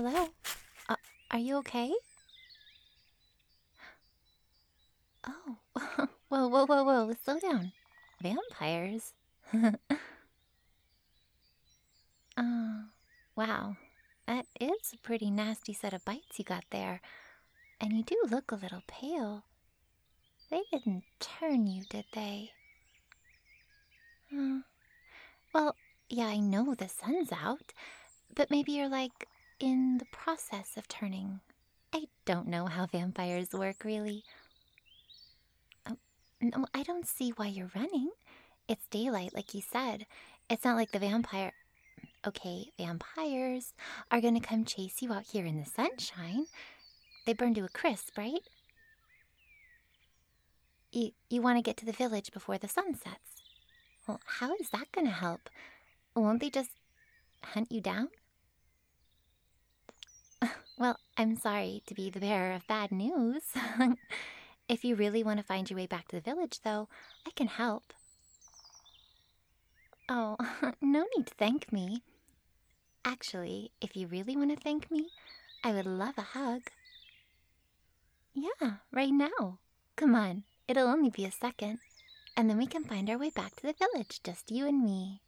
Hello? Uh, are you okay? Oh, whoa, whoa, whoa, whoa, slow down. Vampires? Oh, wow. That is a pretty nasty set of bites you got there. And you do look a little pale. They didn't turn you, did they? Uh, well, yeah, I know the sun's out, but maybe you're like in the process of turning. I don't know how vampires work, really. Oh, no, I don't see why you're running. It's daylight, like you said. It's not like the vampire. Okay, vampires are gonna come chase you out here in the sunshine. They burn to a crisp, right? You want to get to the village before the sun sets. Well, how is that gonna help? Won't they just hunt you down? Well, I'm sorry to be the bearer of bad news. If you really want to find your way back to the village, though, I can help. Oh, no need to thank me. Actually, if you really want to thank me, I would love a hug. Yeah, right now. Come on, it'll only be a second, and then we can find our way back to the village, just you and me.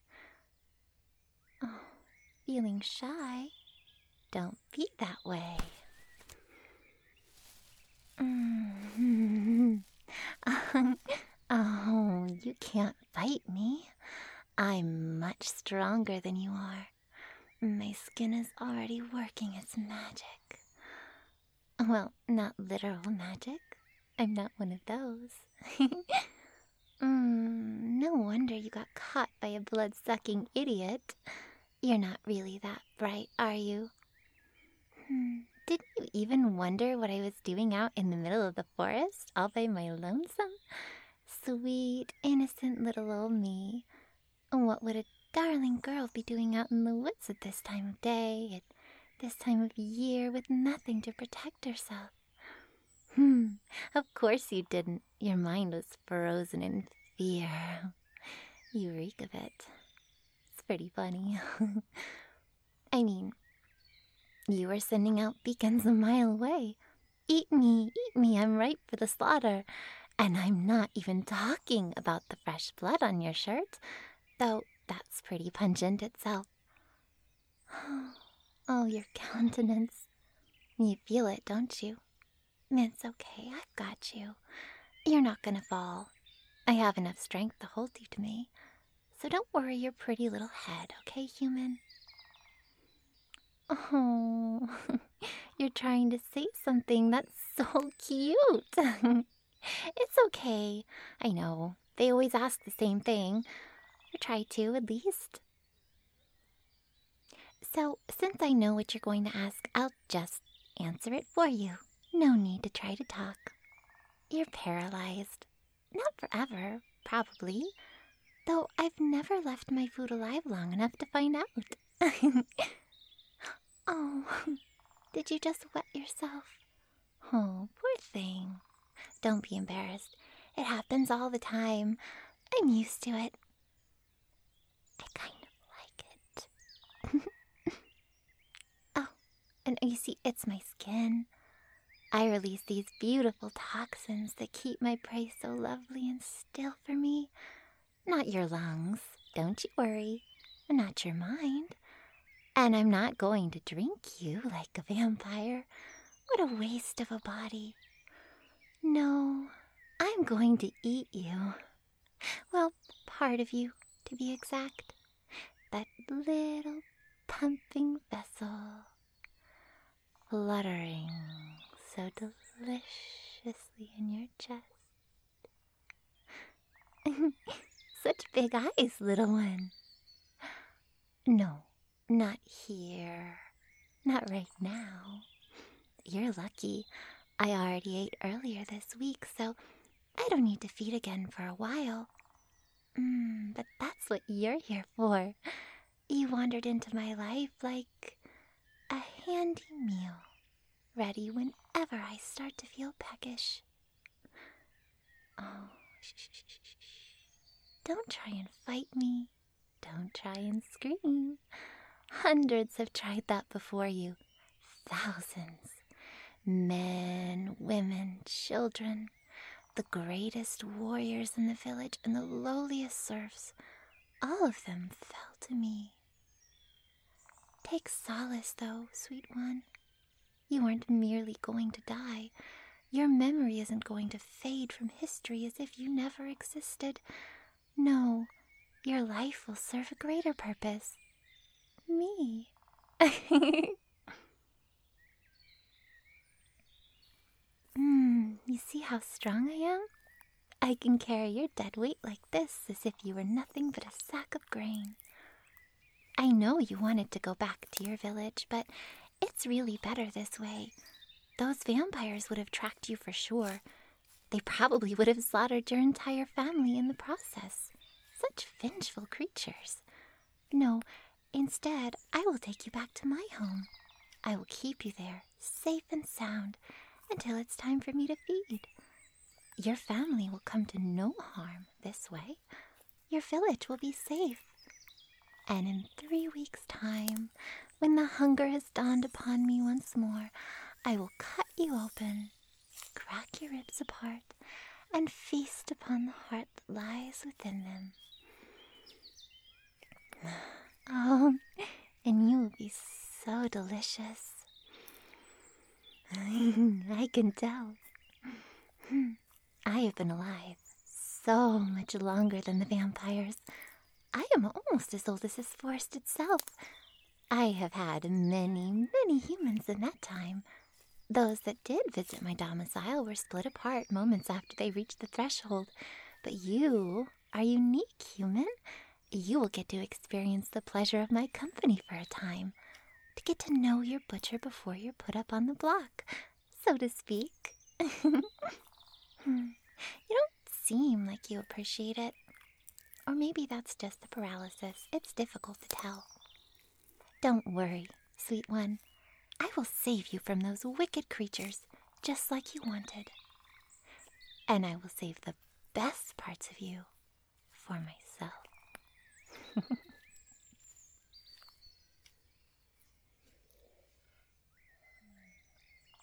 Oh, feeling shy? Don't be that way. Oh, you can't fight me. I'm much stronger than you are. My skin is already working its magic. Well, not literal magic. I'm not one of those. No wonder you got caught by a blood-sucking idiot. You're not really that bright, are you? Didn't you even wonder what I was doing out in the middle of the forest, all by my lonesome? Sweet, innocent little old me. What would a darling girl be doing out in the woods at this time of day, at this time of year, with nothing to protect herself? Of course you didn't. Your mind was frozen in fear. You reek of it. It's pretty funny. I mean, you were sending out beacons a mile away. Eat me, I'm ripe for the slaughter. And I'm not even talking about the fresh blood on your shirt, though that's pretty pungent itself. Oh, your countenance. You feel it, don't you? It's okay, I've got you. You're not gonna fall. I have enough strength to hold you to me. So don't worry your pretty little head, okay, human? Oh, you're trying to say something that's so cute. It's okay. I know. They always ask the same thing. Or try to, at least. So, since I know what you're going to ask, I'll just answer it for you. No need to try to talk. You're paralyzed. Not forever, probably. Though I've never left my food alive long enough to find out. Oh, did you just wet yourself? Oh, poor thing. Don't be embarrassed. It happens all the time. I'm used to it. I kind of like it. Oh, and you see, it's my skin. I release these beautiful toxins that keep my prey so lovely and still for me. Not your lungs, don't you worry. Not your mind. And I'm not going to drink you like a vampire. What a waste of a body. No, I'm going to eat you. Well, part of you, to be exact. That little pumping vessel, fluttering so deliciously in your chest. Such big eyes, little one. No, not here. Not right now. You're lucky. I already ate earlier this week, so I don't need to feed again for a while. But that's what you're here for. You wandered into my life like a handy meal, ready whenever I start to feel peckish. Oh, shh. Don't try and fight me. Don't try and scream. Hundreds have tried that before you. Thousands. Men, women, children. The greatest warriors in the village and the lowliest serfs. All of them fell to me. Take solace, though, sweet one. You aren't merely going to die. Your memory isn't going to fade from history as if you never existed. No, your life will serve a greater purpose. Me. You see how strong I am? I can carry your dead weight like this as if you were nothing but a sack of grain. I know you wanted to go back to your village, but it's really better this way. Those vampires would have tracked you for sure. They probably would have slaughtered your entire family in the process. Such vengeful creatures. No, instead, I will take you back to my home. I will keep you there, safe and sound, until it's time for me to feed. Your family will come to no harm this way. Your village will be safe. And in 3 weeks' time, when the hunger has dawned upon me once more, I will cut you open, crack your ribs apart, and feast upon the heart that lies within them. Oh, and you will be so delicious. I can tell. I have been alive so much longer than the vampires. I am almost as old as this forest itself. I have had many, many humans in that time. Those that did visit my domicile were split apart moments after they reached the threshold. But you are unique, human. You will get to experience the pleasure of my company for a time, to get to know your butcher before you're put up on the block, so to speak. You don't seem like you appreciate it. Or maybe that's just the paralysis. It's difficult to tell. Don't worry, sweet one. I will save you from those wicked creatures, just like you wanted. And I will save the best parts of you for myself.